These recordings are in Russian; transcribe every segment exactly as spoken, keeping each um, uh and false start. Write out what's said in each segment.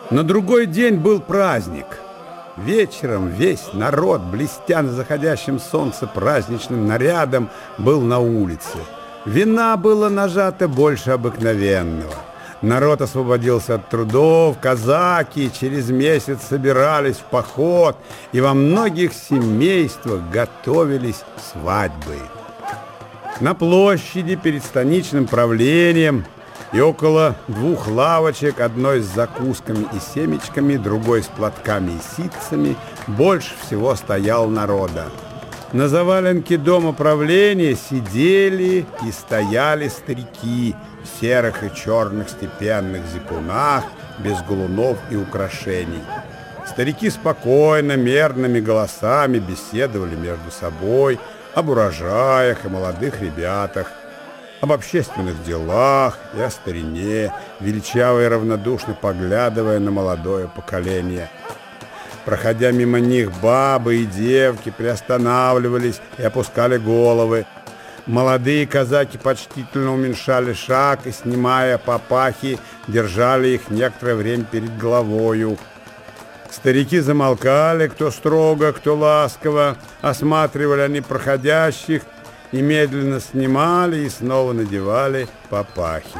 На другой день был праздник. Вечером весь народ, блестя на заходящем солнце праздничным нарядом, был на улице. Вина было нажато больше обыкновенного. Народ освободился от трудов, казаки через месяц собирались в поход, и во многих семействах готовились свадьбы. На площади перед станичным правлением и около двух лавочек, одной с закусками и семечками, другой с платками и ситцами, больше всего стоял народа. На заваленке дома правления сидели и стояли старики в серых и черных степенных зипунах, без галунов и украшений. Старики спокойно, мерными голосами беседовали между собой об урожаях и молодых ребятах, об общественных делах и о старине, величаво и равнодушно поглядывая на молодое поколение. Проходя мимо них, бабы и девки приостанавливались и опускали головы. Молодые казаки почтительно уменьшали шаг и, снимая папахи, держали их некоторое время перед головою. Старики замолкали, кто строго, кто ласково, осматривали они проходящих и медленно снимали и снова надевали папахи.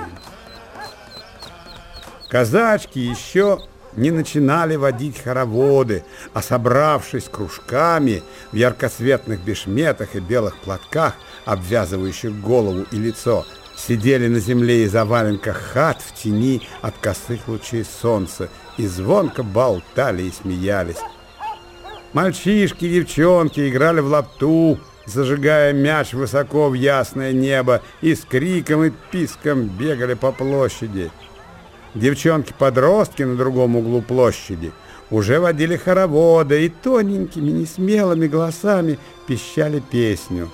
Казачки еще не начинали водить хороводы, а, собравшись кружками в яркоцветных бешметах и белых платках, обвязывающих голову и лицо, сидели на земле и заваленках хат в тени от косых лучей солнца и звонко болтали и смеялись. Мальчишки и девчонки играли в лапту, зажигая мяч высоко в ясное небо, и с криком и писком бегали по площади. Девчонки-подростки на другом углу площади уже водили хороводы и тоненькими, несмелыми голосами пищали песню.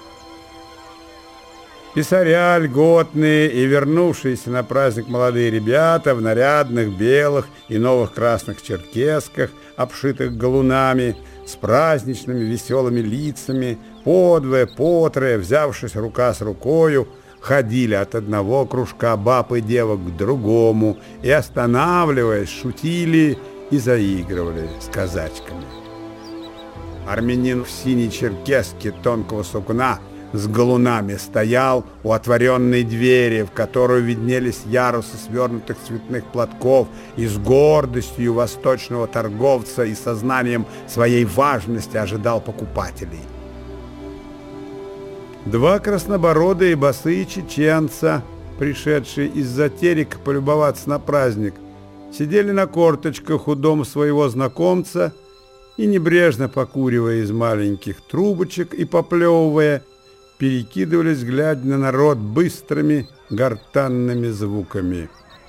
Писаря льготные и вернувшиеся на праздник молодые ребята в нарядных белых и новых красных черкесках, обшитых галунами, с праздничными веселыми лицами, подвое, потрое, взявшись рука с рукою, ходили от одного кружка баб и девок к другому и, останавливаясь, шутили и заигрывали с казачками. Армянин в синей черкеске тонкого сукна с галунами стоял у отворенной двери, в которую виднелись ярусы свернутых цветных платков, и с гордостью восточного торговца и сознанием своей важности ожидал покупателей. Два краснобородые босые чеченца, пришедшие из-за терека полюбоваться на праздник, сидели на корточках у дома своего знакомца и, небрежно покуривая из маленьких трубочек и поплевывая, перекидывались, глядя на народ, быстрыми гортанными звуками.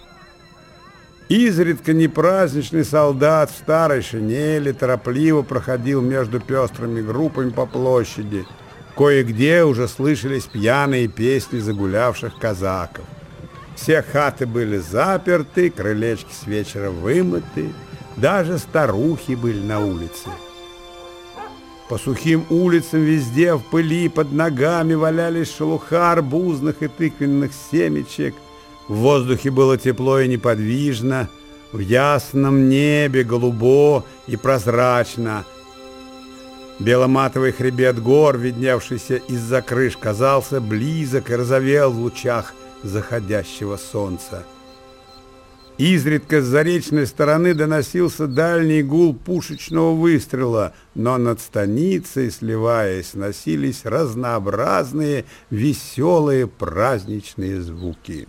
Изредка непраздничный солдат в старой шинели торопливо проходил между пестрыми группами по площади. Кое-где уже слышались пьяные песни загулявших казаков. Все хаты были заперты, крылечки с вечера вымыты, даже старухи были на улице. По сухим улицам везде в пыли под ногами валялись шелуха арбузных и тыквенных семечек. В воздухе было тепло и неподвижно, в ясном небе голубо и прозрачно. Беломатовый хребет гор, видневшийся из-за крыш, казался близок и розовел в лучах заходящего солнца. Изредка с заречной стороны доносился дальний гул пушечного выстрела, но над станицей, сливаясь, носились разнообразные, веселые праздничные звуки.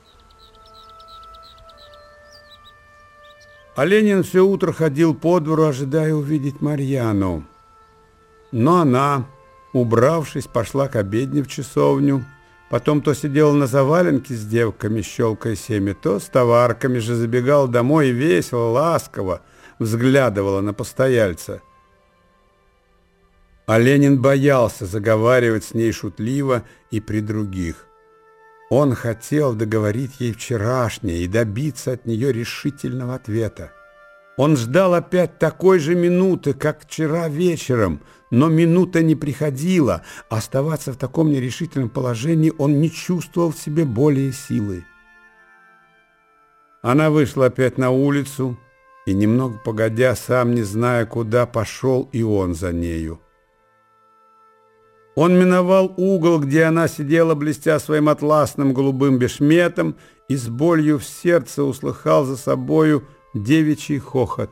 А Ленин все утро ходил по двору, ожидая увидеть Марьяну. Но она, убравшись, пошла к обедне в часовню. Потом то сидела на заваленке с девками, щелкая семя, то с товарками же забегала домой и весело, ласково взглядывала на постояльца. А Ленин боялся заговаривать с ней шутливо и при других. Он хотел договорить ей вчерашнее и добиться от нее решительного ответа. Он ждал опять такой же минуты, как вчера вечером, но минута не приходила. Оставаться в таком нерешительном положении он не чувствовал в себе более силы. Она вышла опять на улицу, И немного погодя, сам не зная, куда, пошел и он за нею. Он миновал угол, где она сидела, блестя своим атласным голубым бешметом, и с болью в сердце услыхал за собою девичий хохот.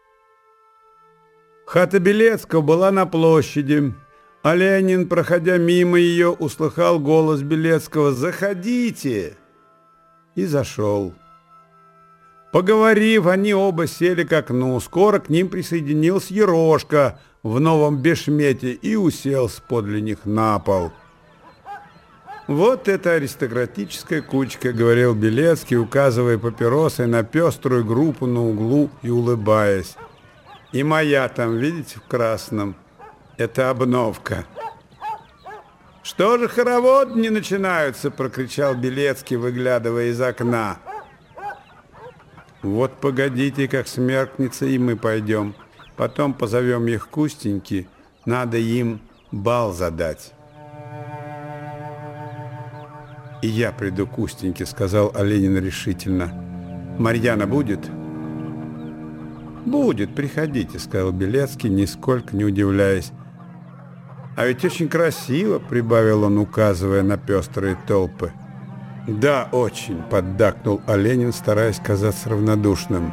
Хата Белецкого была на площади, а Ленин, проходя мимо ее, услыхал голос Белецкого: «Заходите!» и зашел. Поговорив, они оба сели к окну. Скоро к ним присоединился Ерошка в новом бешмете и уселся подле них на пол. «Вот это аристократическая кучка», — говорил Белецкий, указывая папиросой на пеструю группу на углу и улыбаясь. «И моя там, видите, в красном. Это обновка». «Что же хороводы не начинаются?» — прокричал Белецкий, выглядывая из окна. «Вот погодите, как смеркнется, и мы пойдем. Потом позовем их к Устеньке, надо им бал задать». «И я приду к Устеньке», — сказал Оленин решительно. «Марьяна будет?» «Будет, приходите», — сказал Белецкий, нисколько не удивляясь. «А ведь очень красиво», — прибавил он, указывая на пестрые толпы. «Да, очень», — поддакнул Оленин, стараясь казаться равнодушным.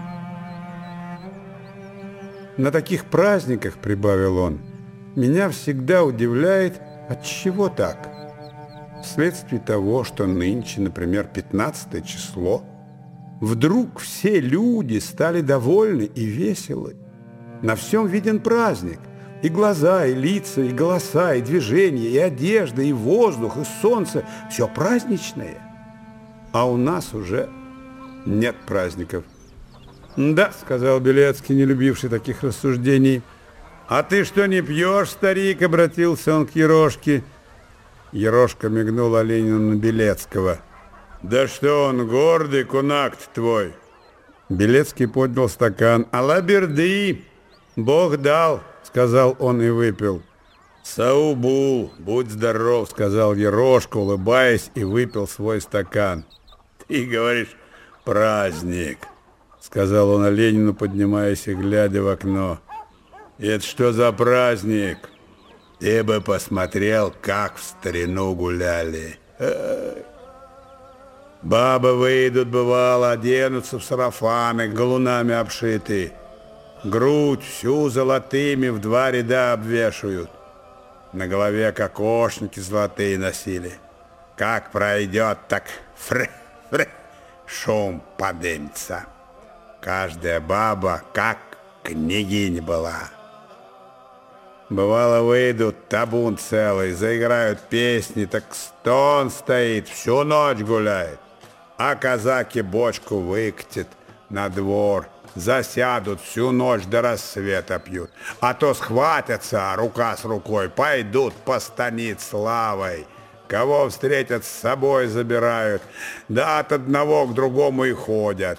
«На таких праздниках, — прибавил он, — меня всегда удивляет, отчего так. Вследствие того, что нынче, например, пятнадцатое число, вдруг все люди стали довольны и веселы. На всем виден праздник. И глаза, и лица, и голоса, и движения, и одежда, и воздух, и солнце — все праздничное. А у нас уже нет праздников». «Да», — сказал Белецкий, не любивший таких рассуждений. «А ты что, не пьешь, старик?» — обратился он к Ерошке. Ерошка мигнул Оленину на Белецкого. «Да что он, гордый кунакт твой!» Белецкий поднял стакан. «Алаберды! Бог дал!» — сказал он и выпил. «Саубул! Будь здоров!» — сказал Ерошка, улыбаясь, и выпил свой стакан. «Ты говоришь, праздник!» — сказал он Оленину, поднимаясь и глядя в окно. «Это что за праздник? Ты бы посмотрел, как в старину гуляли. Бабы выйдут, бывало, оденутся в сарафаны, галунами обшиты. Грудь всю золотыми в два ряда обвешивают. На голове кокошники золотые носили. Как пройдет, так фры-фры, шум подымется. Каждая баба как княгинь была. Бывало, выйдут табун целый, заиграют песни, так стон стоит, всю ночь гуляет. А казаки бочку выкатят на двор, засядут, всю ночь до рассвета пьют. А то схватятся, рука с рукой, пойдут по станице славой. Кого встретят, с собой забирают, да от одного к другому и ходят.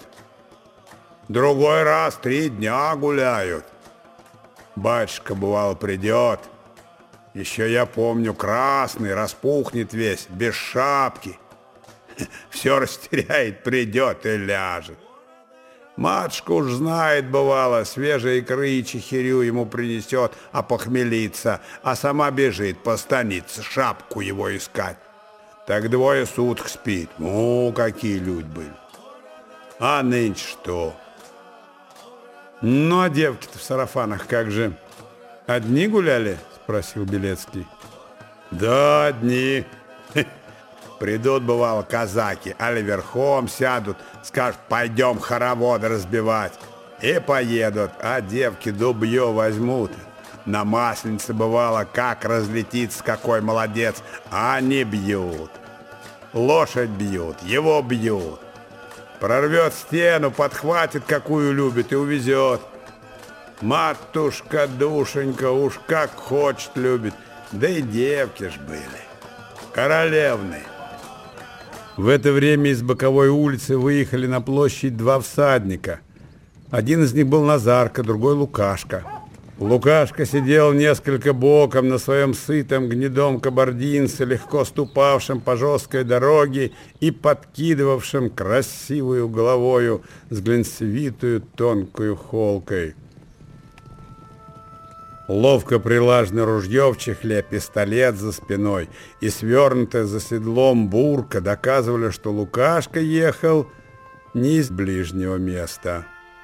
Другой раз три дня гуляют. Батюшка, бывало, придет. Еще я помню, красный, распухнет весь, без шапки. Все растеряет, придет и ляжет. Матушка уж знает, бывало, свежей икры и чехирю ему принесет, а похмелиться, а сама бежит по станице шапку его искать. Так двое суток спит. Ну, какие люди были. А нынче что? «Ну, а девки-то в сарафанах как же? Одни гуляли?» — спросил Белецкий. «Да, одни. Придут, бывало, казаки, али верхом сядут, скажут, пойдем хороводы разбивать. И поедут, а девки дубье возьмут. На масленице, бывало, как разлетится, какой молодец, а они бьют. Лошадь бьют, его бьют. Прорвет стену, подхватит, какую любит, и увезет. Матушка-душенька уж как хочет любит. Да и девки ж были. Королевны». В это время из боковой улицы выехали на площадь два всадника. Один из них был Назарка, другой Лукашка. Лукашка сидел несколько боком на своем сытом гнедом кабардинце, легко ступавшем по жесткой дороге и подкидывавшем красивую головою с глинцевитую тонкую холкой. Ловко прилажено ружье в чехле, пистолет за спиной и свернутая за седлом бурка доказывали, что Лукашка ехал не из ближнего места.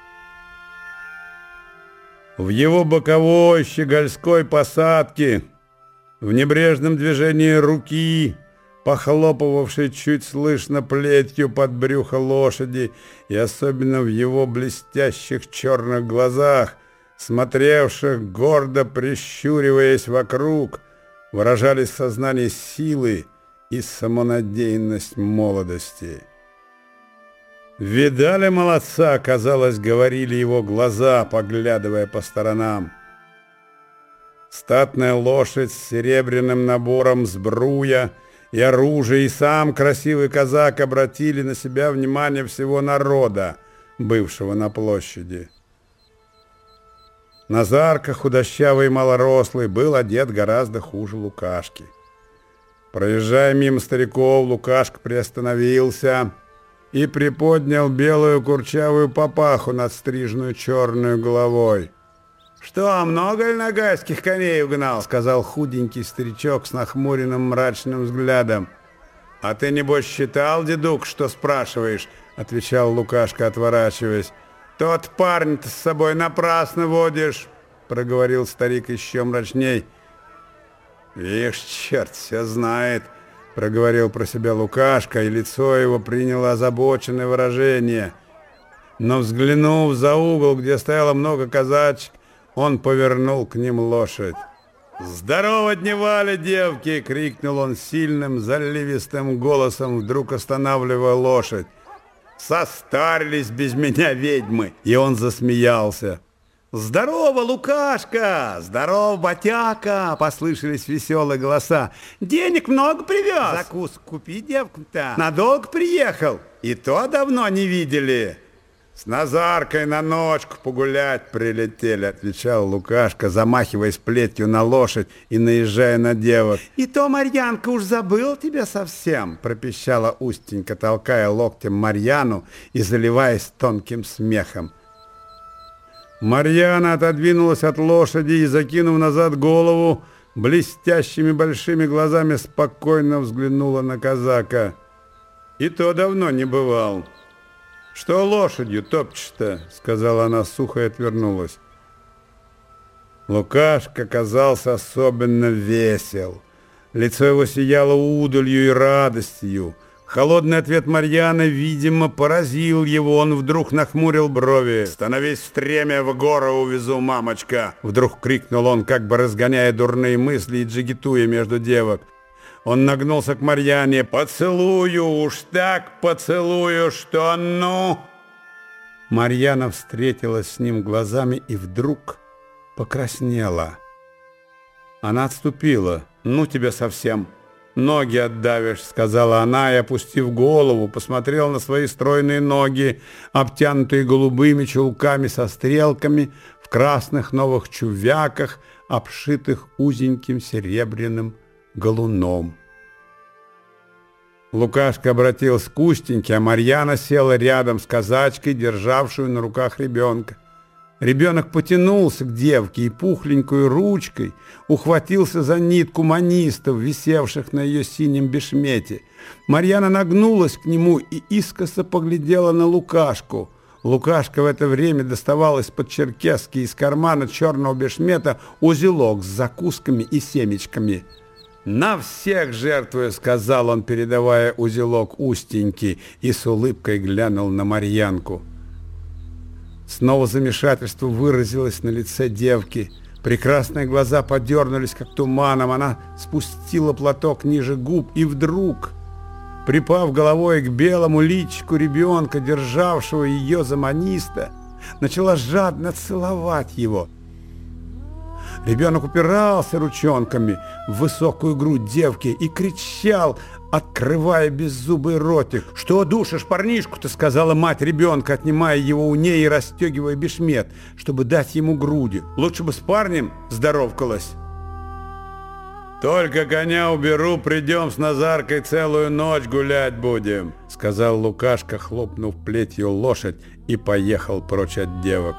В его боковой щегольской посадке, в небрежном движении руки, похлопывавшей чуть слышно плетью под брюхо лошади, и особенно в его блестящих черных глазах, смотревших, гордо прищуриваясь вокруг, выражались сознание силы и самонадеянность молодости. «Видали молодца?» — казалось, говорили его глаза, поглядывая по сторонам. Статная лошадь с серебряным набором сбруя и оружия, и сам красивый казак обратили на себя внимание всего народа, бывшего на площади. Назарка, худощавый и малорослый, был одет гораздо хуже Лукашки. Проезжая мимо стариков, Лукашка приостановился и приподнял белую курчавую папаху над стриженную черную головой. «Что, много ли нагайских коней угнал?» — сказал худенький старичок с нахмуренным мрачным взглядом. «А ты, небось, считал, дедук, что спрашиваешь?» — отвечал Лукашка, отворачиваясь. «Тот парень ты с собой напрасно водишь», — проговорил старик еще мрачней. «Вишь, черт все знает», — проговорил про себя Лукашка, и лицо его приняло озабоченное выражение. Но, взглянув за угол, где стояло много казачек, он повернул к ним лошадь. «Здорово дневали, девки!» — крикнул он сильным, заливистым голосом, вдруг останавливая лошадь. «Состарились без меня ведьмы!» И он засмеялся. «Здорово, Лукашка! Здорово, Батяка!» — послышались веселые голоса. «Денег много привез! Закуску купи, девка-то! Надолго приехал! И то давно не видели!» «С Назаркой на ночку погулять прилетели», — отвечал Лукашка, замахиваясь плетью на лошадь и наезжая на девок. «И то Марьянка уж забыл тебя совсем», — пропищала Устенька, толкая локтем Марьяну и заливаясь тонким смехом. Марьяна отодвинулась от лошади и, закинув назад голову, блестящими большими глазами спокойно взглянула на казака. «И то давно не бывал». «Что лошадью топчешь-то?» — сказала она сухо и отвернулась. Лукашка казался особенно весел. Лицо его сияло удалью и радостью. Холодный ответ Марьяны, видимо, поразил его. Он вдруг нахмурил брови. «Становись в стремя, в гору увезу, мамочка!» Вдруг крикнул он, как бы разгоняя дурные мысли и джигитуя между девок. Он нагнулся к Марьяне. «Поцелую, уж так поцелую, что ну!» Марьяна встретилась с ним глазами и вдруг покраснела. Она отступила. «Ну тебя совсем! Ноги отдавишь!» — сказала она, и, опустив голову, посмотрела на свои стройные ноги, обтянутые голубыми чулками со стрелками, в красных новых чувяках, обшитых узеньким серебряным галуном. Лукашка обратился к Устеньке, а Марьяна села рядом с казачкой, державшую на руках ребенка. Ребенок потянулся к девке и пухленькой ручкой ухватился за нитку манистов, висевших на ее синем бешмете. Марьяна нагнулась к нему и искоса поглядела на Лукашку. Лукашка в это время доставал из-под черкески из кармана черного бешмета узелок с закусками и семечками. «На всех жертвую», — сказал он, передавая узелок Устеньке, и с улыбкой глянул на Марьянку. Снова замешательство выразилось на лице девки. Прекрасные глаза подернулись, как туманом. Она спустила платок ниже губ и вдруг, припав головой к белому личику ребенка, державшего ее за маниста, начала жадно целовать его. Ребенок упирался ручонками в высокую грудь девки и кричал, открывая беззубый ротик. «Что душишь парнишку-то?» — сказала мать ребенка, отнимая его у ней и расстегивая бешмет, чтобы дать ему груди. «Лучше бы с парнем здоровкалась». «Только коня уберу, придем с Назаркой целую ночь гулять будем», — сказал Лукашка, хлопнув плетью лошадь, и поехал прочь от девок.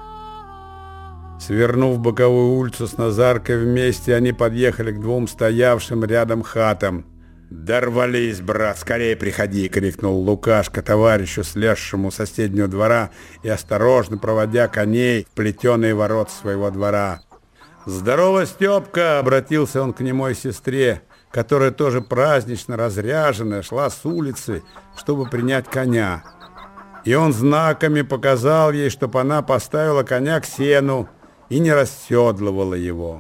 Свернув в боковую улицу с Назаркой вместе, они подъехали к двум стоявшим рядом хатам. «Дорвались, брат, скорее приходи!» — крикнул Лукашка товарищу, слезшему с соседнего двора и осторожно проводя коней в плетеные ворота своего двора. «Здорово, Степка!» — обратился он к немой сестре, которая тоже празднично разряженная шла с улицы, чтобы принять коня. И он знаками показал ей, чтобы она поставила коня к сену и не расседлывала его.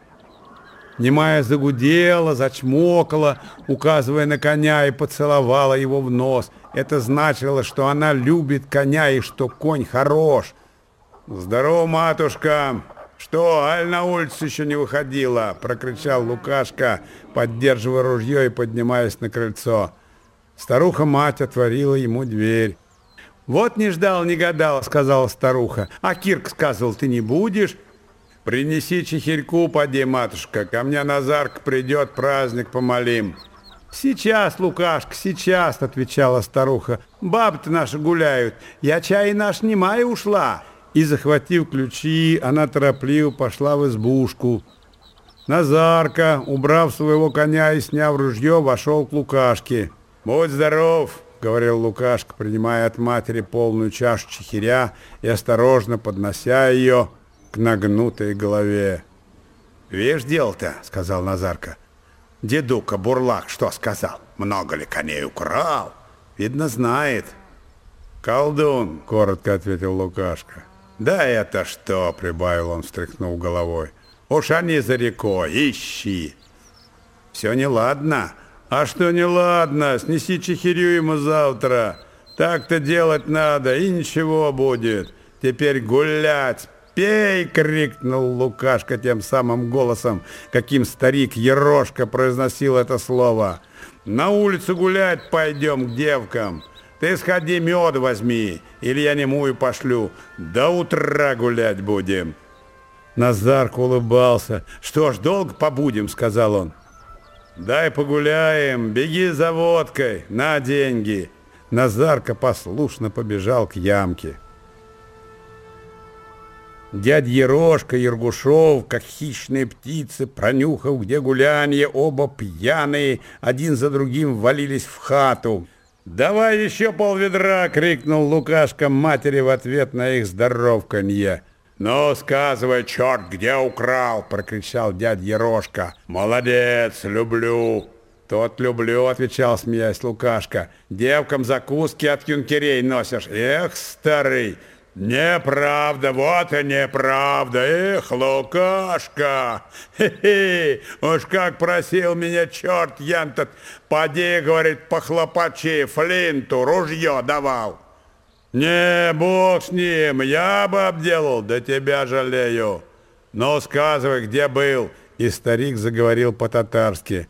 Немая загудела, зачмокала, указывая на коня, и поцеловала его в нос. Это значило, что она любит коня и что конь хорош. «Здорово, матушка! Что, аль на улицу еще не выходила?» — прокричал Лукашка, поддерживая ружье и поднимаясь на крыльцо. Старуха-мать отворила ему дверь. «Вот не ждал, не гадал», — сказала старуха. «А Кирк сказал, ты не будешь?» «Принеси чехирьку, поди, матушка, ко мне Назарка придет, праздник помолим». «Сейчас, Лукашка, сейчас», — отвечала старуха. «Бабы-то наши гуляют, я чай наш немая ушла». И, захватив ключи, она торопливо пошла в избушку. Назарка, убрав своего коня и сняв ружье, вошел к Лукашке. «Будь здоров», — говорил Лукашка, принимая от матери полную чашу чехиря и осторожно поднося ее к нагнутой голове. «Вишь дело-то», — сказал Назарка. «Дедука Бурлак что сказал? Много ли коней украл? Видно, знает». «Колдун», — коротко ответил Лукашка. «Да это что?» — прибавил он, встряхнув головой. «Уж они за рекой, ищи». «Все неладно». «А что неладно? Снеси чехирю ему завтра. Так-то делать надо, и ничего будет. Теперь гулять. Пей!» — крикнул Лукашка тем самым голосом, каким старик Ерошка произносил это слово. «На улицу гулять пойдем к девкам. Ты сходи мед возьми, или я немую пошлю. До утра гулять будем». Назарка улыбался. «Что ж, долго побудем?» — сказал он. «Дай погуляем, беги за водкой, на деньги». Назарка послушно побежал к ямке. Дядь Ерошка и Ергушов, как хищные птицы, пронюхав, где гулянье, оба пьяные, один за другим ввалились в хату. «Давай еще полведра!» — крикнул Лукашка матери в ответ на их здоровканье. «Ну, сказывай, черт, где украл!» — прокричал дядь Ерошка. «Молодец, люблю!» «Тот люблю!» — отвечал, смеясь, Лукашка. «Девкам закуски от юнкерей носишь! Эх, старый!» «Неправда, вот и неправда! Эх, Лукашка! Хе-хе! Уж как просил меня черт янтот! Поди, — говорит, — похлопачи, флинту, ружье давал!» «Не, бог с ним, я бы обделал, да тебя жалею. Ну, сказывай, где был?» И старик заговорил по-татарски.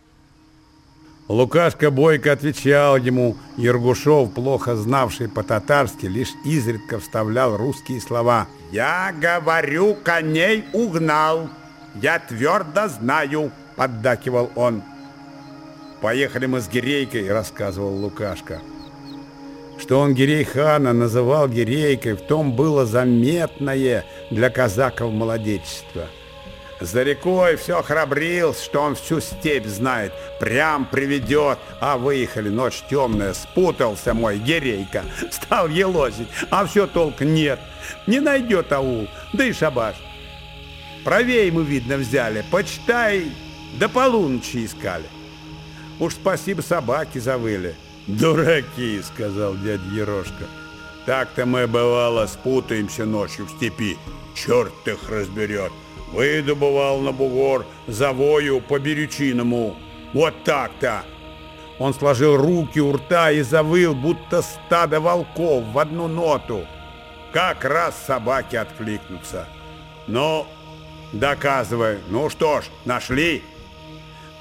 Лукашка бойко отвечал ему. Ергушов, плохо знавший по-татарски, лишь изредка вставлял русские слова. «Я говорю, коней угнал, я твердо знаю», — поддакивал он. «Поехали мы с Гирейкой», — рассказывал Лукашка. Что он Гирей-хана называл Гирейкой, в том было заметное для казаков молодечество. За рекой все храбрился, что он всю степь знает, прям приведет. А выехали, ночь темная, спутался мой Гирейка, стал елозить, а все толк нет, не найдет аул, да и шабаш. Правее мы, видно, взяли, почитай, до полуночи искали. Уж спасибо, собаки завыли. «Дураки!» — сказал дядя Ерошка. «Так-то мы, бывало, спутаемся ночью в степи. Черт их разберет. Выйду, бывал, на бугор, завою по-берючиному. Вот так-то!» Он сложил руки у рта и завыл, будто стадо волков в одну ноту. Как раз собаки откликнутся. «Ну, доказывай. Ну что ж, нашли?»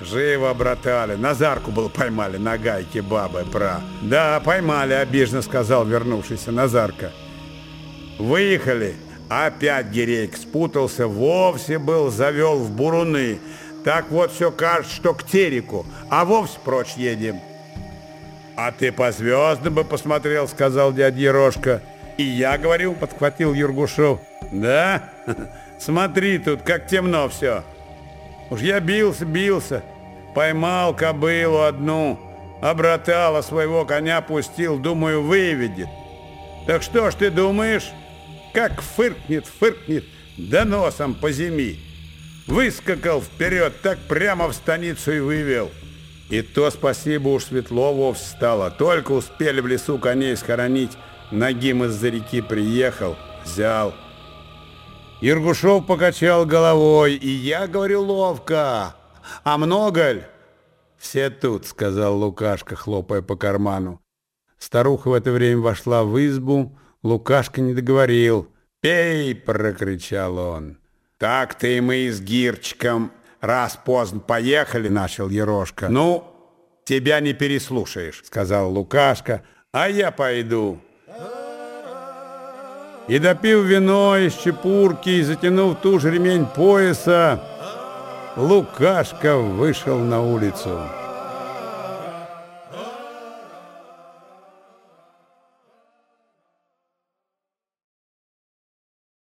Живо, братали. Назарку был поймали на гайке бабы пра. Да, поймали, обиженно сказал вернувшийся Назарка. Выехали. Опять Гирейк спутался, вовсе был, завел в буруны. Так вот все кажется, что к Тереку, а вовсе прочь едем. А ты по звездам бы посмотрел, сказал дядя Ерошка. И я говорю, подхватил Ергушов. Да? Смотри тут, как темно все. Уж я бился, бился, поймал кобылу одну, обратала своего коня пустил, думаю, выведет. Так что ж ты думаешь? Как фыркнет, фыркнет, да носом по земи. Выскакал вперед, так прямо в станицу и вывел. И то спасибо, уж светло вовсе стало. Только успели в лесу коней схоронить, нагим из-за реки приехал, взял. Ергушов покачал головой, и я говорю ловко. А много ль? Все тут, сказал Лукашка, хлопая по карману. Старуха в это время вошла в избу. Лукашка не договорил. «Пей!» — прокричал он. «Так-то и мы с Гирчиком раз поздно поехали», — начал Ерошка. «Ну, тебя не переслушаешь», — сказал Лукашка, — «а я пойду». И допив вино из чепурки и затянув ту же ремень пояса, Лукашка вышел на улицу.